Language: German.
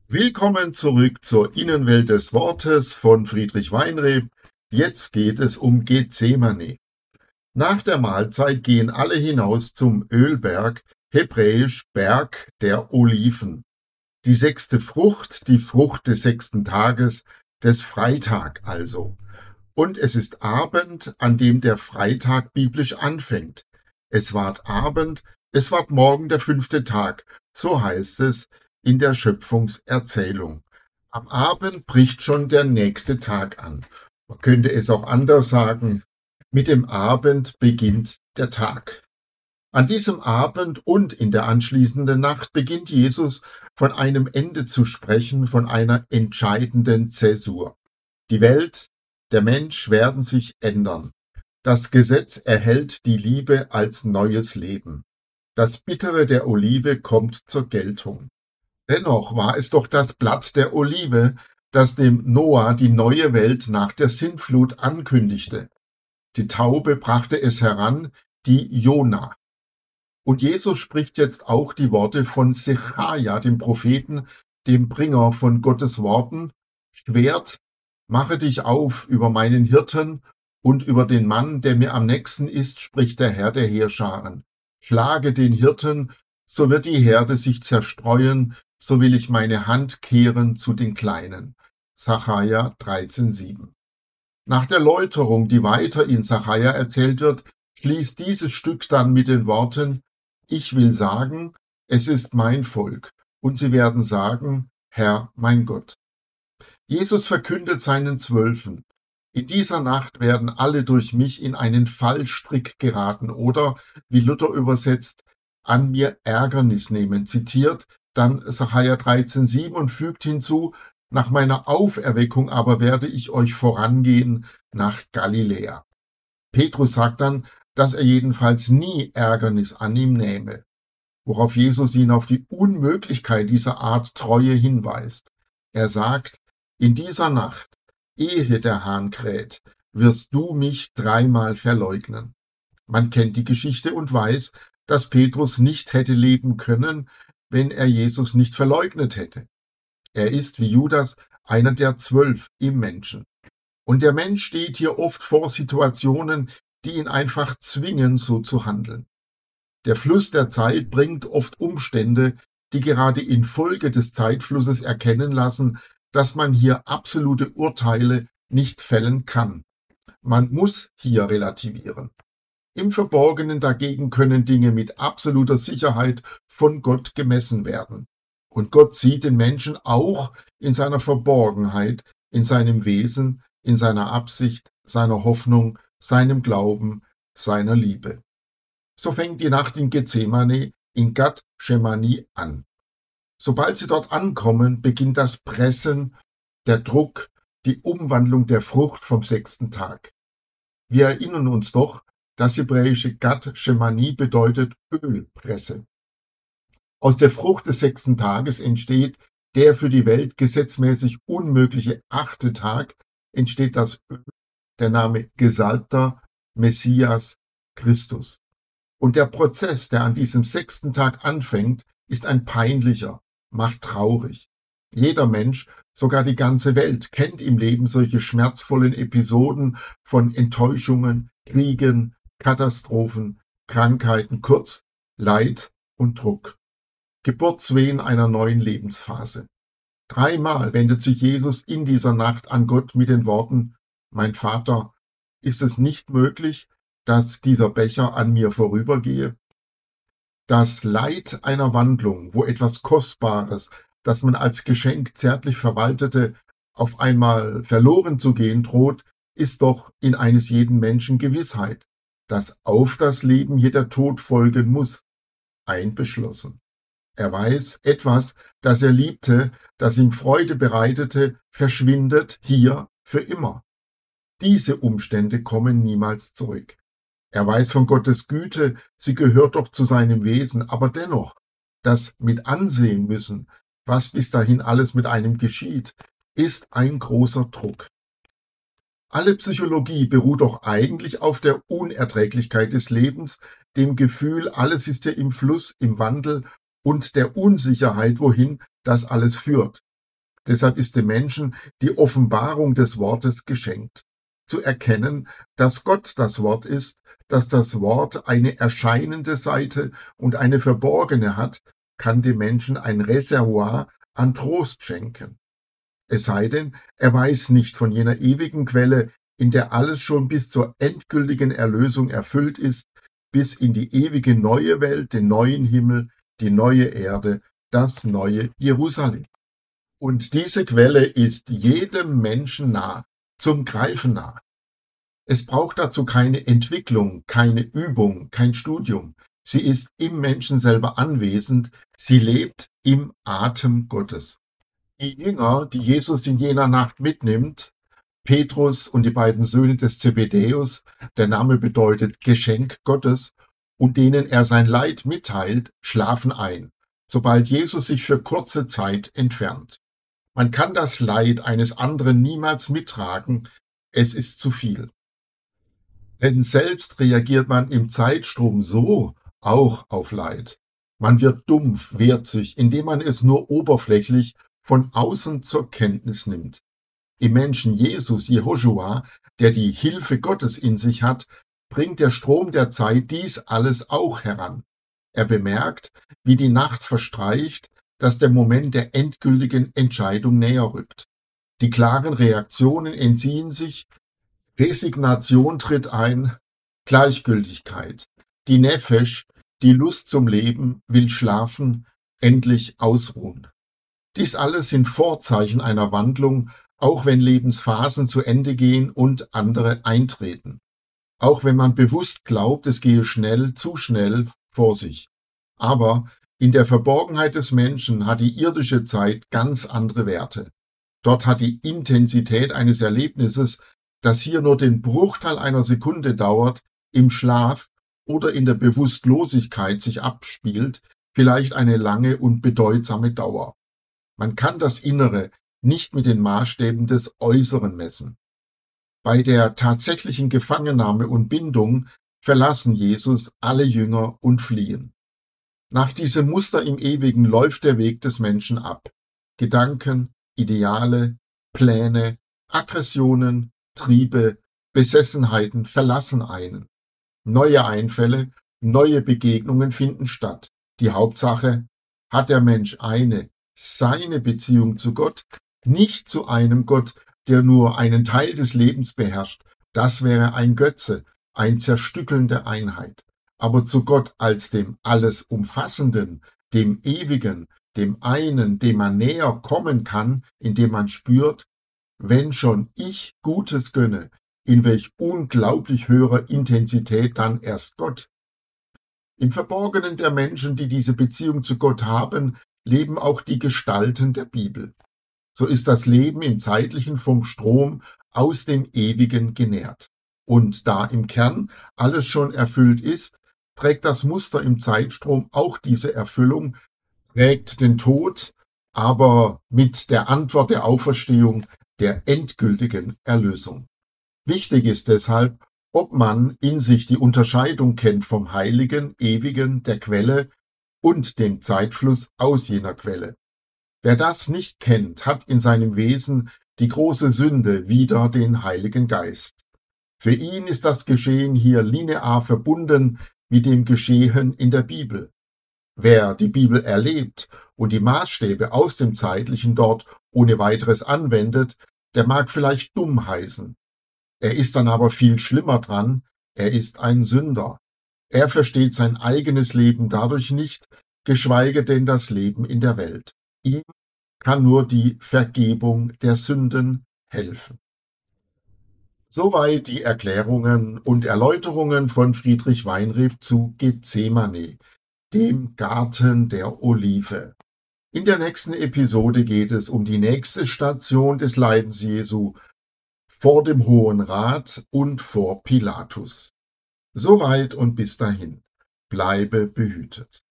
Willkommen zurück zur Innenwelt des Wortes von Friedrich Weinreb. Jetzt geht es um Gethsemane. Nach der Mahlzeit gehen alle hinaus zum Ölberg, hebräisch Berg der Oliven. Die sechste Frucht, die Frucht des sechsten Tages, des Freitag also. Und es ist Abend, an dem der Freitag biblisch anfängt. Es ward Abend, es ward morgen der fünfte Tag, so heißt es in der Schöpfungserzählung. Am Abend bricht schon der nächste Tag an. Man könnte es auch anders sagen, mit dem Abend beginnt der Tag. An diesem Abend und in der anschließenden Nacht beginnt Jesus von einem Ende zu sprechen, von einer entscheidenden Zäsur. Die Welt, der Mensch werden sich ändern. Das Gesetz erhält die Liebe als neues Leben. Das Bittere der Olive kommt zur Geltung. Dennoch war es doch das Blatt der Olive, das dem Noah die neue Welt nach der Sintflut ankündigte. Die Taube brachte es heran, die Jona. Und Jesus spricht jetzt auch die Worte von Sechaja, dem Propheten, dem Bringer von Gottes Worten: Schwert, mache dich auf über meinen Hirten und über den Mann, der mir am nächsten ist, spricht der Herr der Heerscharen. Schlage den Hirten, so wird die Herde sich zerstreuen, so will ich meine Hand kehren zu den Kleinen. Sacharja 13,7. Nach der Läuterung, die weiter in Sacharja erzählt wird, schließt dieses Stück dann mit den Worten: Ich will sagen, es ist mein Volk, und sie werden sagen, Herr mein Gott. Jesus verkündet seinen Zwölfen: In dieser Nacht werden alle durch mich in einen Fallstrick geraten oder, wie Luther übersetzt, an mir Ärgernis nehmen. Zitiert dann Sacharja 13,7 und fügt hinzu: Nach meiner Auferweckung aber werde ich euch vorangehen nach Galiläa. Petrus sagt dann, dass er jedenfalls nie Ärgernis an ihm nähme, worauf Jesus ihn auf die Unmöglichkeit dieser Art Treue hinweist. Er sagt: In dieser Nacht, ehe der Hahn kräht, wirst du mich dreimal verleugnen. Man kennt die Geschichte und weiß, dass Petrus nicht hätte leben können, wenn er Jesus nicht verleugnet hätte. Er ist wie Judas einer der 12 im Menschen. Und der Mensch steht hier oft vor Situationen, die ihn einfach zwingen, so zu handeln. Der Fluss der Zeit bringt oft Umstände, die gerade infolge des Zeitflusses erkennen lassen, dass man hier absolute Urteile nicht fällen kann. Man muss hier relativieren. Im Verborgenen dagegen können Dinge mit absoluter Sicherheit von Gott gemessen werden. Und Gott sieht den Menschen auch in seiner Verborgenheit, in seinem Wesen, in seiner Absicht, seiner Hoffnung, seinem Glauben, seiner Liebe. So fängt die Nacht in Gethsemane, in Gad Shemani an. Sobald sie dort ankommen, beginnt das Pressen, der Druck, die Umwandlung der Frucht vom sechsten Tag. Wir erinnern uns doch, das hebräische Gad Shemani bedeutet Ölpresse. Aus der Frucht des sechsten Tages entsteht der für die Welt gesetzmäßig unmögliche achte Tag, entsteht das Öl, der Name Gesalbter, Messias, Christus. Und der Prozess, der an diesem sechsten Tag anfängt, ist ein peinlicher, macht traurig. Jeder Mensch, sogar die ganze Welt, kennt im Leben solche schmerzvollen Episoden von Enttäuschungen, Kriegen, Katastrophen, Krankheiten, kurz Leid und Druck. Geburtswehen einer neuen Lebensphase. Dreimal wendet sich Jesus in dieser Nacht an Gott mit den Worten: Mein Vater, ist es nicht möglich, dass dieser Becher an mir vorübergehe? Das Leid einer Wandlung, wo etwas Kostbares, das man als Geschenk zärtlich verwaltete, auf einmal verloren zu gehen droht, ist doch in eines jeden Menschen Gewissheit, dass auf das Leben hier der Tod folgen muss, einbeschlossen. Er weiß, etwas, das er liebte, das ihm Freude bereitete, verschwindet hier für immer. Diese Umstände kommen niemals zurück. Er weiß von Gottes Güte, sie gehört doch zu seinem Wesen, aber dennoch, das mit ansehen müssen, was bis dahin alles mit einem geschieht, ist ein großer Druck. Alle Psychologie beruht doch eigentlich auf der Unerträglichkeit des Lebens, dem Gefühl, alles ist ja im Fluss, im Wandel und der Unsicherheit, wohin das alles führt. Deshalb ist dem Menschen die Offenbarung des Wortes geschenkt. Zu erkennen, dass Gott das Wort ist, dass das Wort eine erscheinende Seite und eine verborgene hat, kann dem Menschen ein Reservoir an Trost schenken. Es sei denn, er weiß nicht von jener ewigen Quelle, in der alles schon bis zur endgültigen Erlösung erfüllt ist, bis in die ewige neue Welt, den neuen Himmel, die neue Erde, das neue Jerusalem. Und diese Quelle ist jedem Menschen nah, zum Greifen nah. Es braucht dazu keine Entwicklung, keine Übung, kein Studium. Sie ist im Menschen selber anwesend, sie lebt im Atem Gottes. Die Jünger, die Jesus in jener Nacht mitnimmt, Petrus und die beiden Söhne des Zebedäus, der Name bedeutet Geschenk Gottes, und denen er sein Leid mitteilt, schlafen ein, sobald Jesus sich für kurze Zeit entfernt. Man kann das Leid eines anderen niemals mittragen, es ist zu viel. Denn selbst reagiert man im Zeitstrom so auch auf Leid. Man wird dumpf, wehrt sich, indem man es nur oberflächlich von außen zur Kenntnis nimmt. Im Menschen Jesus, Jehoschua, der die Hilfe Gottes in sich hat, bringt der Strom der Zeit dies alles auch heran. Er bemerkt, wie die Nacht verstreicht, dass der Moment der endgültigen Entscheidung näher rückt. Die klaren Reaktionen entziehen sich, Resignation tritt ein, Gleichgültigkeit. Die Nefesh, die Lust zum Leben, will schlafen, endlich ausruhen. Dies alles sind Vorzeichen einer Wandlung, auch wenn Lebensphasen zu Ende gehen und andere eintreten. Auch wenn man bewusst glaubt, es gehe schnell, zu schnell vor sich. Aber in der Verborgenheit des Menschen hat die irdische Zeit ganz andere Werte. Dort hat die Intensität eines Erlebnisses, das hier nur den Bruchteil einer Sekunde dauert, im Schlaf oder in der Bewusstlosigkeit sich abspielt, vielleicht eine lange und bedeutsame Dauer. Man kann das Innere nicht mit den Maßstäben des Äußeren messen. Bei der tatsächlichen Gefangennahme und Bindung verlassen Jesus alle Jünger und fliehen. Nach diesem Muster im Ewigen läuft der Weg des Menschen ab. Gedanken, Ideale, Pläne, Aggressionen, Triebe, Besessenheiten verlassen einen. Neue Einfälle, neue Begegnungen finden statt. Die Hauptsache, hat der Mensch seine Beziehung zu Gott, nicht zu einem Gott, der nur einen Teil des Lebens beherrscht. Das wäre ein Götze, ein Zerstückeln der Einheit. Aber zu Gott als dem alles Umfassenden, dem Ewigen, dem einen, dem man näher kommen kann, indem man spürt, wenn schon ich Gutes gönne, in welch unglaublich höherer Intensität dann erst Gott. Im Verborgenen der Menschen, die diese Beziehung zu Gott haben, leben auch die Gestalten der Bibel. So ist das Leben im Zeitlichen vom Strom aus dem Ewigen genährt. Und da im Kern alles schon erfüllt ist, trägt das Muster im Zeitstrom auch diese Erfüllung, trägt den Tod, aber mit der Antwort der Auferstehung, der endgültigen Erlösung. Wichtig ist deshalb, ob man in sich die Unterscheidung kennt vom Heiligen, Ewigen, der Quelle und dem Zeitfluss aus jener Quelle. Wer das nicht kennt, hat in seinem Wesen die große Sünde wider den Heiligen Geist. Für ihn ist das Geschehen hier linear verbunden mit dem Geschehen in der Bibel. Wer die Bibel erlebt und die Maßstäbe aus dem Zeitlichen dort ohne weiteres anwendet, der mag vielleicht dumm heißen. Er ist dann aber viel schlimmer dran, er ist ein Sünder. Er versteht sein eigenes Leben dadurch nicht, geschweige denn das Leben in der Welt. Ihm kann nur die Vergebung der Sünden helfen. Soweit die Erklärungen und Erläuterungen von Friedrich Weinreb zu Gethsemane, dem Garten der Olive. In der nächsten Episode geht es um die nächste Station des Leidens Jesu vor dem Hohen Rat und vor Pilatus. Soweit und bis dahin. Bleibe behütet.